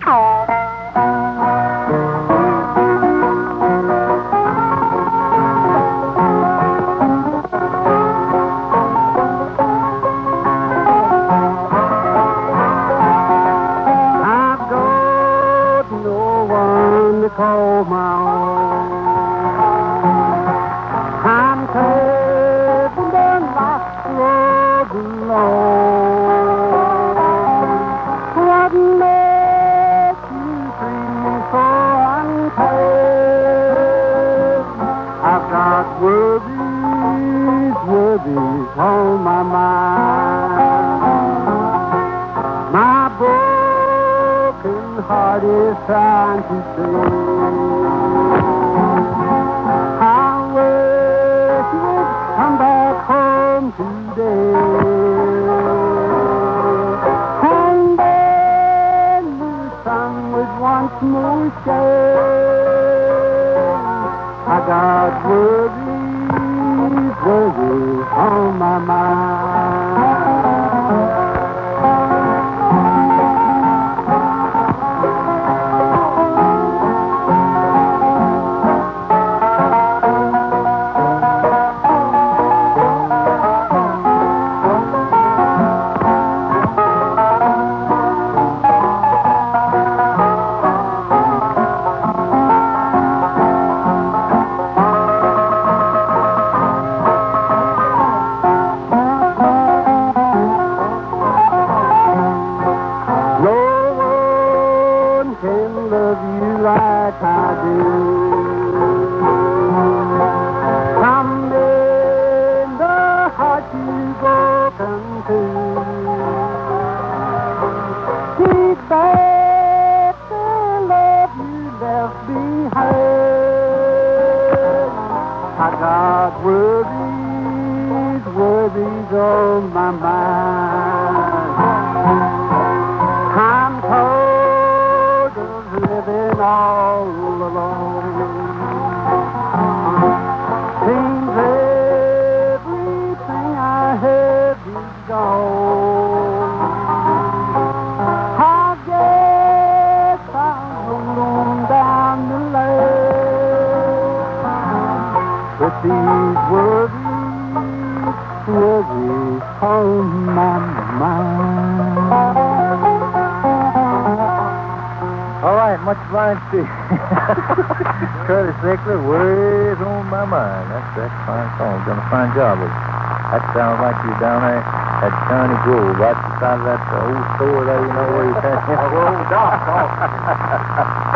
Call my own. I'm taking the lost road alone. What makes you treat me so unfair? I've got worries on my mind. My broken heart is trying to say, I wish you'd come back home today. And then the sun would once more shine. I got worries on my mind. Love you like I do. Come in the heart you've broken to. Take back the love you left behind. I got worries on my mind. I'm tired of living all alone. Seems everything I have is gone. I guess I'll hold on down the lane with these worries on my mind. All right, much obliged to you. Curtis Zickler, worries on my mind. That's a fine song. Done a fine job of it. That sounds like you're down there at Johnny Grove, right beside that old store there, you know, where you can. Old Doc.